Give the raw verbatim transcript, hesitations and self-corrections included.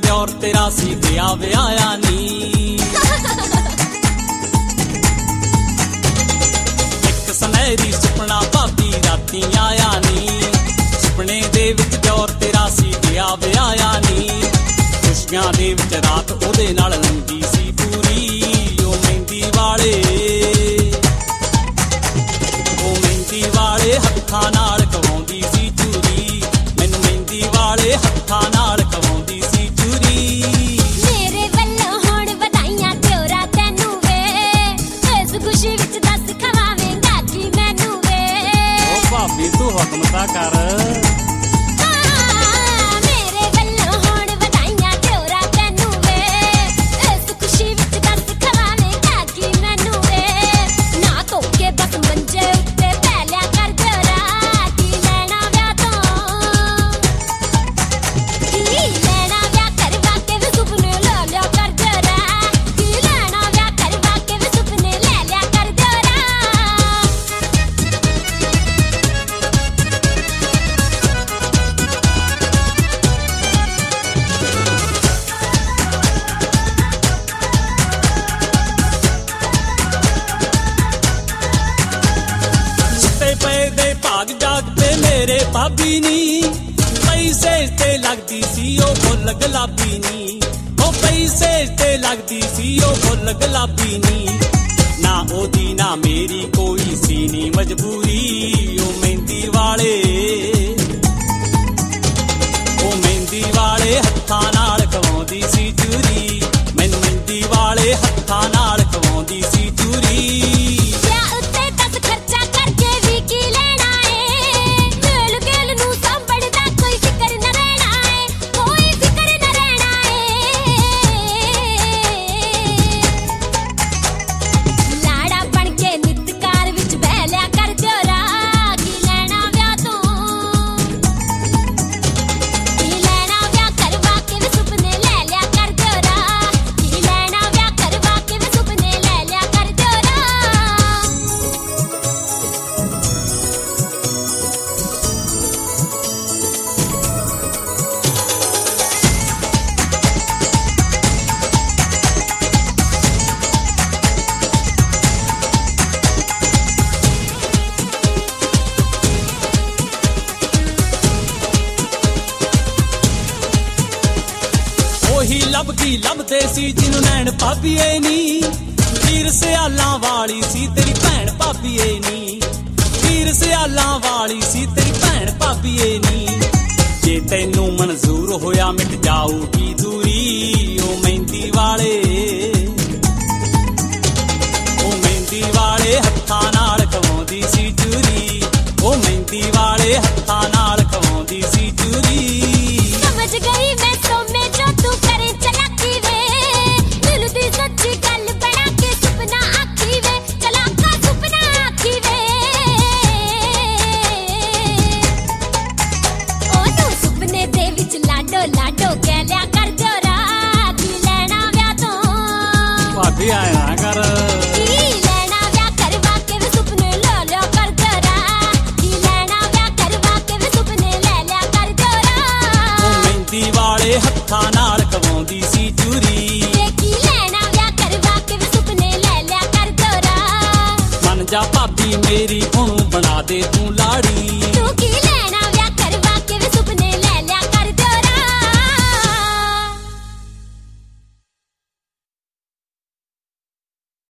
ਦਿਓਰ ਤੇਰਾ ਸੀ ਵਿਆਹ ਵਿਆਹਿਆ ਨੀ। ਇੱਕ ਸੁਨਹਿਰੀ ਸੁਪਨਾ ਭਾਬੀ ਰਾਤੀ ਆਇਆ ਨੀ, ਸੁਪਨੇ ਦੇ ਵਿੱਚ ਦਿਓਰ ਤੇਰਾ ਸੀ ਵਿਆਹ ਵਿਆਹਿਆ ਨੀ। ਖੁਸ਼ੀਆਂ ਦੇ ਵਿੱਚ ਰਾਤ ਉਹਦੇ ਨਾਲ ਲੰਘੀ ਸੀ ਪੂਰੀ, ਉਹ ਮਹਿੰਦੀ ਵਾਲੇ ਉਹ ਮਹਿੰਦੀ ਵਾਲੇ ਹੱਥਾਂ ਨਾਲ ਕਵਾਉਂਦੀ ਸੀ ਚੂਰੀ, ਮੈਨੂੰ ਮਹਿੰਦੀ ਵਾਲੇ ਹੱਥਾਂ ਨਾਲ ਕਵਾਉਂਦੀ ਸੀ ਚੂਰੀ। ਮੇਰੇ ਵੱਲੋਂ ਹੁਣ ਵਧਾਈਆਂ ਦਿਓਰਾ ਤੈਨੂੰ ਵੇ, ਇਸ ਖੁਸ਼ੀ ਵਿੱਚ ਦੱਸ ਖਵਾਵੇਂਗਾ ਕੀ ਮੈਨੂੰ ਵੇ। ਉਹ ਭਾਬੀ ਤੂੰ ਹੁਕਮ ਤਾਂ ਕਰ। ਭਾਗ ਜਾਗਦੇ ਮੇਰੇ ਭਾਬੀ ਨੀ, ਪੈਸੇ ਤੇ ਲੱਗਦੀ ਸੀ ਉਹ ਫੁੱਲ ਗੁਲਾਬੀ ਨੀ, ਉਹ ਪੈਸੇ ਤੇ ਲੱਗਦੀ ਸੀ ਉਹ ਫੁੱਲ ਗੁਲਾਬੀ ਨੀ। ਨਾ ਉਹਦੀ ਨਾ ਮੇਰੀ ਕੋਈ ਸੀ ਨੀ ਮਜਬੂਰੀ, ਉਹ ਮਹਿੰਦੀ ਵਾਲੇ ਉਹ ਮਹਿੰਦੀ ਵਾਲੇ ਹੱਥਾਂ ਨਾਲ ਕਵਾਉਂਦੀ ਸੀ ਚੂਰੀ, ਮੈਨੂੰ ਮਹਿੰਦੀ ਵਾਲੇ ਹੱਥਾਂ ਨਾਲ ਕਵਾਉਂਦੀ ਸੀ ਚੂਰੀ। ਉਹੀ ਲੱਭ ਗਈ ਲੱਭਦੇ ਸੀ ਜਿਹਨੂੰ ਨੈਣ ਭਾਬੀਏ ਨੀ, ਵੀਰ ਸਿਆਲਾਂ ਵਾਲੀ ਸੀ ਤੇਰੀ ਭੈਣ ਭਾਬੀਏ ਨੀ, ਵੀਰ ਸਿਆਲਾਂ ਵਾਲੀ ਸੀ ਤੇਰੀ ਭੈਣ ਭਾਬੀਏ ਨੀ। ਜੇ ਤੈਨੂੰ ਮਨਜ਼ੂਰ ਹੋਇਆ ਮਿਟ ਜਾਊਗੀ ਦੂਰੀ, ਉਹ ਮਹਿੰਦੀ ਵਾਲੇ ਉਹ ਮਹਿੰਦੀ ਵਾਲੇ ਹੱਥਾਂ ਨਾਲ ਕਵਾਉਂਦੀ ਸੀ ਚੂਰੀ, ਉਹ ਮਹਿੰਦੀ ਵਾਲੇ ਹੱਥਾਂ ਨਾਲ ਕਵਾਉਂਦੀ ਸੀ ਚੂਰੀ। ਸਮਝ ਗਈ ਮੈਂ ਸੋਮੇ ਜੋ ਤੂੰ ਕਰੇ ਚਲਾਕੀ ਵੇ, ਦਿਲ ਦੀ ਸੱਚੀ ਗੱਲ ਬਣਾ ਕੇ ਸੁਪਨਾ ਆਖੀ ਵੇ, ਚਲਾਕਾ ਸੁਪਨਾ ਆਖੀ ਵੇ। ਉਹਨੂੰ ਸੁਪਨੇ ਦੇ ਵਿੱਚ ਲਾਡੋ ਲਾਡੋ ਕਹਿ ਲਿਆ ਕਰ ਦਿਓਰਾ, ਕੀ ਲੈਣਾ ਵਿਆਹ ਤੋਂ। ਭਾਬੀ ਆਇਆ ਨਾ ਕਰ।